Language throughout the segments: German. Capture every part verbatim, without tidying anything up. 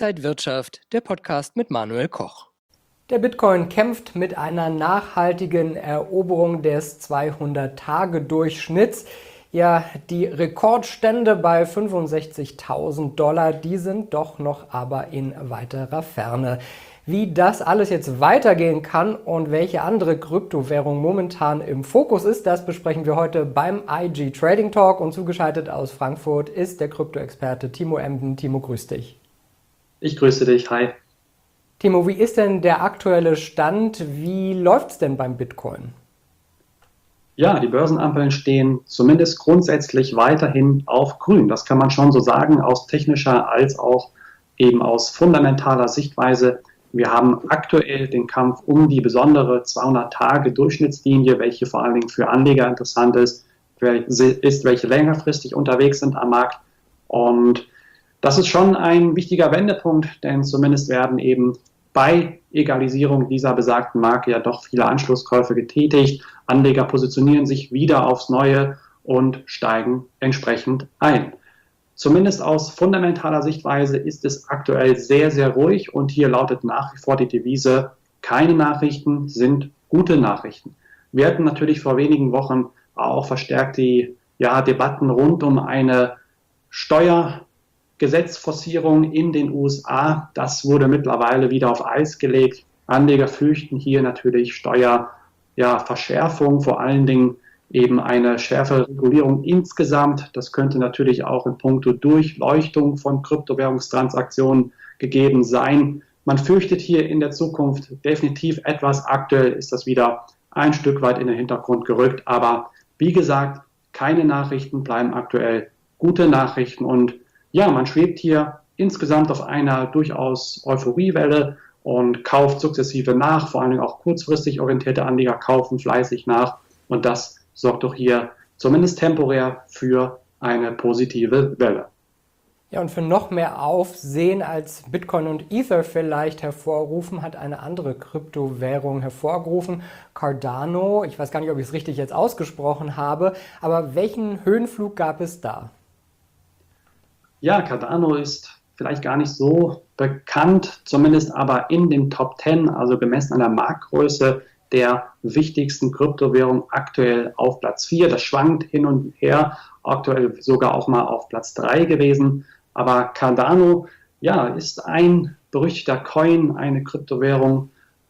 Inside Wirtschaft, der Podcast mit Manuel Koch. Der Bitcoin kämpft mit einer nachhaltigen Eroberung des zweihundert-Tage-Durchschnitts. Ja, die Rekordstände bei fünfundsechzigtausend Dollar, die sind doch noch aber in weiterer Ferne. Wie das alles jetzt weitergehen kann und welche andere Kryptowährung momentan im Fokus ist, das besprechen wir heute beim I G Trading Talk. Und zugeschaltet aus Frankfurt ist der Krypto-Experte Timo Emden. Timo, grüß dich. Ich grüße dich, hi. Timo, wie ist denn der aktuelle Stand? Wie läuft es denn beim Bitcoin? Ja, die Börsenampeln stehen zumindest grundsätzlich weiterhin auf grün. Das kann man schon so sagen, aus technischer als auch eben aus fundamentaler Sichtweise. Wir haben aktuell den Kampf um die besondere zweihundert-Tage-Durchschnittslinie, welche vor allen Dingen für Anleger interessant ist, ist, welche längerfristig unterwegs sind am Markt. Und das ist schon ein wichtiger Wendepunkt, denn zumindest werden eben bei Egalisierung dieser besagten Marke ja doch viele Anschlusskäufe getätigt. Anleger positionieren sich wieder aufs Neue und steigen entsprechend ein. Zumindest aus fundamentaler Sichtweise ist es aktuell sehr, sehr ruhig und hier lautet nach wie vor die Devise, keine Nachrichten sind gute Nachrichten. Wir hatten natürlich vor wenigen Wochen auch verstärkt die ja, Debatten rund um eine Steuergesetzforcierung in den U S A. Das wurde mittlerweile wieder auf Eis gelegt. Anleger fürchten hier natürlich Steuerverschärfung, ja, vor allen Dingen eben eine schärfere Regulierung insgesamt. Das könnte natürlich auch in puncto Durchleuchtung von Kryptowährungstransaktionen gegeben sein. Man fürchtet hier in der Zukunft definitiv etwas. Aktuell ist das wieder ein Stück weit in den Hintergrund gerückt. Aber wie gesagt, keine Nachrichten bleiben aktuell gute Nachrichten. Und ja, man schwebt hier insgesamt auf einer durchaus Euphoriewelle und kauft sukzessive nach. Vor allem auch kurzfristig orientierte Anleger kaufen fleißig nach. Und das sorgt doch hier zumindest temporär für eine positive Welle. Ja, und für noch mehr Aufsehen als Bitcoin und Ether vielleicht hervorrufen, hat eine andere Kryptowährung hervorgerufen, Cardano. Ich weiß gar nicht, ob ich es richtig jetzt ausgesprochen habe, aber welchen Höhenflug gab es da? Ja, Cardano ist vielleicht gar nicht so bekannt, zumindest aber in den Top zehn, also gemessen an der Marktgröße, der wichtigsten Kryptowährung aktuell auf Platz vier. Das schwankt hin und her, aktuell sogar auch mal auf Platz drei gewesen. Aber Cardano, ja, ist ein berüchtigter Coin, eine Kryptowährung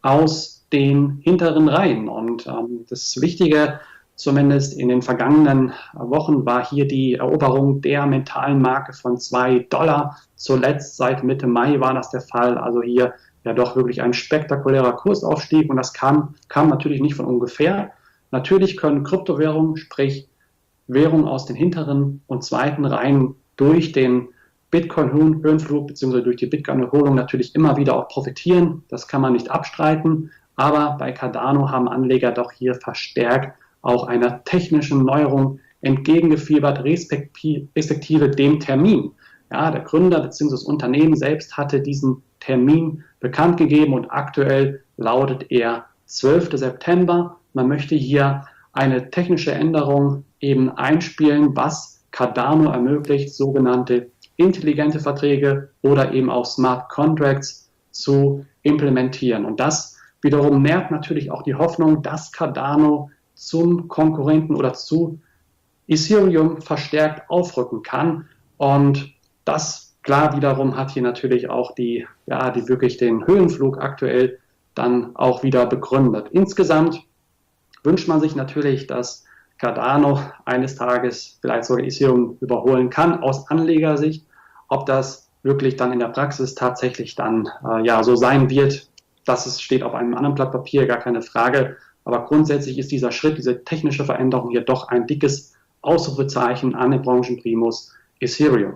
aus den hinteren Reihen. Und ähm, das Wichtige, zumindest in den vergangenen Wochen, war hier die Eroberung der mentalen Marke von zwei Dollar. Zuletzt seit Mitte Mai war das der Fall. Also hier ja doch wirklich ein spektakulärer Kursaufstieg und das kam, kam natürlich nicht von ungefähr. Natürlich können Kryptowährungen, sprich Währungen aus den hinteren und zweiten Reihen durch den Bitcoin-Höhenflug bzw. durch die Bitcoin-Erholung natürlich immer wieder auch profitieren. Das kann man nicht abstreiten, aber bei Cardano haben Anleger doch hier verstärkt auch einer technischen Neuerung entgegengefiebert, respektive dem Termin. Ja, der Gründer bzw. das Unternehmen selbst hatte diesen Termin bekannt gegeben und aktuell lautet er zwölfter September. Man möchte hier eine technische Änderung eben einspielen, was Cardano ermöglicht, sogenannte intelligente Verträge oder eben auch Smart Contracts zu implementieren. Und das wiederum nährt natürlich auch die Hoffnung, dass Cardano zum Konkurrenten oder zu Ethereum verstärkt aufrücken kann. Und das klar wiederum hat hier natürlich auch die, ja, die wirklich den Höhenflug aktuell dann auch wieder begründet. Insgesamt wünscht man sich natürlich, dass Cardano eines Tages vielleicht sogar Ethereum überholen kann aus Anlegersicht. Ob das wirklich dann in der Praxis tatsächlich dann äh, ja so sein wird, das ist, steht auf einem anderen Blatt Papier, gar keine Frage. Aber grundsätzlich ist dieser Schritt, diese technische Veränderung hier doch ein dickes Ausrufezeichen an den Branchenprimus Ethereum.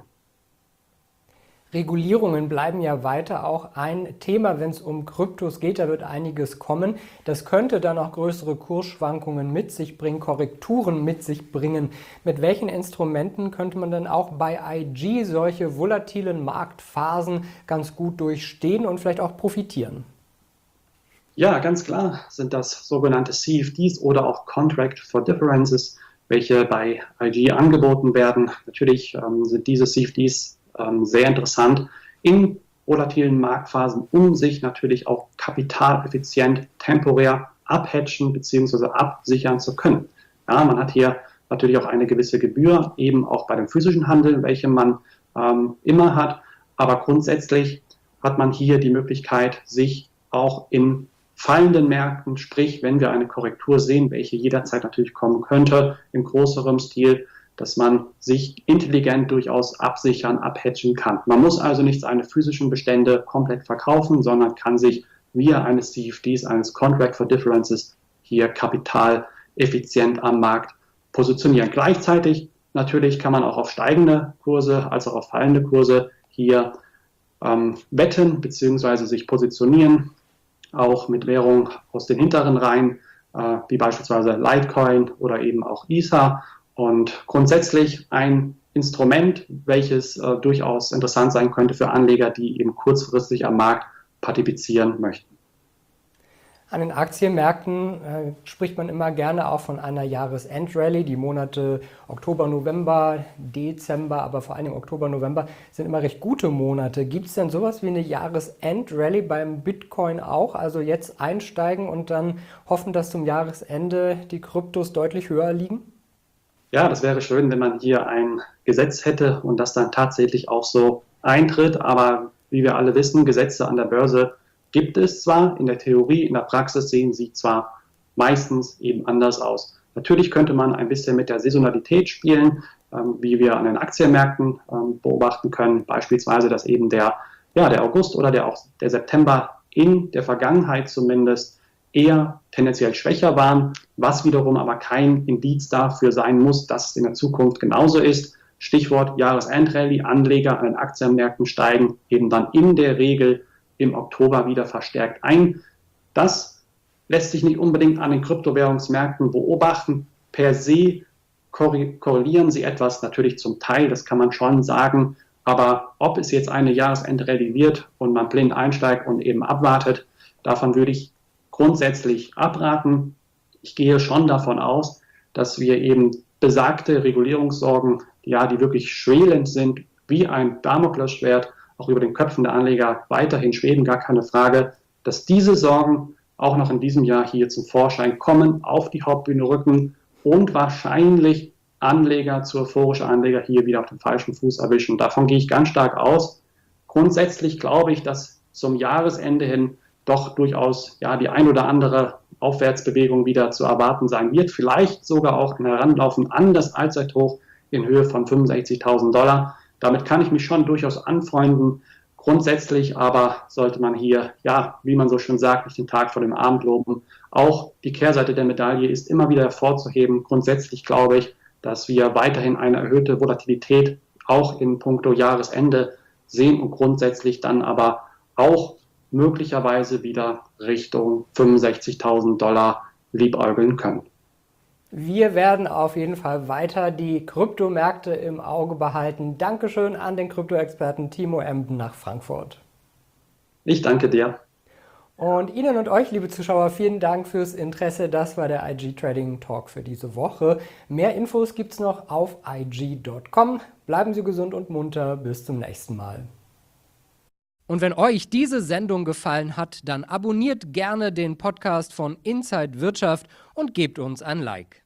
Regulierungen bleiben ja weiter auch ein Thema, wenn es um Kryptos geht. Da wird einiges kommen. Das könnte dann auch größere Kursschwankungen mit sich bringen, Korrekturen mit sich bringen. Mit welchen Instrumenten könnte man dann auch bei I G solche volatilen Marktphasen ganz gut durchstehen und vielleicht auch profitieren? Ja, ganz klar sind das sogenannte C F Ds oder auch Contract for Differences, welche bei I G angeboten werden. Natürlich ähm, sind diese C F Ds ähm, sehr interessant in volatilen Marktphasen, um sich natürlich auch kapitaleffizient temporär abhatchen bzw. absichern zu können. Ja, man hat hier natürlich auch eine gewisse Gebühr, eben auch bei dem physischen Handel, welche man ähm, immer hat. Aber grundsätzlich hat man hier die Möglichkeit, sich auch in fallenden Märkten, sprich, wenn wir eine Korrektur sehen, welche jederzeit natürlich kommen könnte, im größeren Stil, dass man sich intelligent durchaus absichern, abhatchen kann. Man muss also nicht seine physischen Bestände komplett verkaufen, sondern kann sich via eines C F Ds, eines Contract for Differences, hier kapitaleffizient am Markt positionieren. Gleichzeitig natürlich kann man auch auf steigende Kurse als auch auf fallende Kurse hier ähm, wetten bzw. sich positionieren, auch mit Währung aus den hinteren Reihen, äh, wie beispielsweise Litecoin oder eben auch Ether. Und grundsätzlich ein Instrument, welches äh, durchaus interessant sein könnte für Anleger, die eben kurzfristig am Markt partizipieren möchten. An den Aktienmärkten äh, spricht man immer gerne auch von einer Jahresendrallye. Die Monate Oktober, November, Dezember, aber vor allem Oktober, November sind immer recht gute Monate. Gibt es denn sowas wie eine Jahresendrallye beim Bitcoin auch? Also jetzt einsteigen und dann hoffen, dass zum Jahresende die Kryptos deutlich höher liegen? Ja, das wäre schön, wenn man hier ein Gesetz hätte und das dann tatsächlich auch so eintritt. Aber wie wir alle wissen, Gesetze an der Börse gibt es zwar, in der Theorie, in der Praxis sehen sie zwar meistens eben anders aus. Natürlich könnte man ein bisschen mit der Saisonalität spielen, ähm, wie wir an den Aktienmärkten ähm, beobachten können. Beispielsweise, dass eben der, ja, der August oder der, auch der September in der Vergangenheit zumindest eher tendenziell schwächer waren, was wiederum aber kein Indiz dafür sein muss, dass es in der Zukunft genauso ist. Stichwort Jahresendrallye, Anleger an den Aktienmärkten steigen eben dann in der Regel im Oktober wieder verstärkt ein. Das lässt sich nicht unbedingt an den Kryptowährungsmärkten beobachten. Per se korrelieren sie etwas, natürlich zum Teil, das kann man schon sagen. Aber ob es jetzt eine Jahresendrallye wird und man blind einsteigt und eben abwartet, davon würde ich grundsätzlich abraten. Ich gehe schon davon aus, dass wir eben besagte Regulierungssorgen, ja, die wirklich schwelend sind, wie ein Damoklesschwert, auch über den Köpfen der Anleger weiterhin schweben, gar keine Frage, dass diese Sorgen auch noch in diesem Jahr hier zum Vorschein kommen, auf die Hauptbühne rücken und wahrscheinlich Anleger, zu euphorische Anleger hier wieder auf den falschen Fuß erwischen. Davon gehe ich ganz stark aus. Grundsätzlich glaube ich, dass zum Jahresende hin doch durchaus ja die ein oder andere Aufwärtsbewegung wieder zu erwarten sein wird. Vielleicht sogar auch ein Heranlaufen an das Allzeithoch in Höhe von fünfundsechzigtausend Dollar. Damit kann ich mich schon durchaus anfreunden. Grundsätzlich aber sollte man hier, ja, wie man so schön sagt, nicht den Tag vor dem Abend loben. Auch die Kehrseite der Medaille ist immer wieder hervorzuheben. Grundsätzlich glaube ich, dass wir weiterhin eine erhöhte Volatilität auch in puncto Jahresende sehen und grundsätzlich dann aber auch möglicherweise wieder Richtung fünfundsechzigtausend Dollar liebäugeln können. Wir werden auf jeden Fall weiter die Kryptomärkte im Auge behalten. Dankeschön an den Kryptoexperten Timo Emden nach Frankfurt. Ich danke dir. Und Ihnen und euch, liebe Zuschauer, vielen Dank fürs Interesse. Das war der I G Trading Talk für diese Woche. Mehr Infos gibt es noch auf i g punkt com. Bleiben Sie gesund und munter. Bis zum nächsten Mal. Und wenn euch diese Sendung gefallen hat, dann abonniert gerne den Podcast von Inside Wirtschaft und gebt uns ein Like.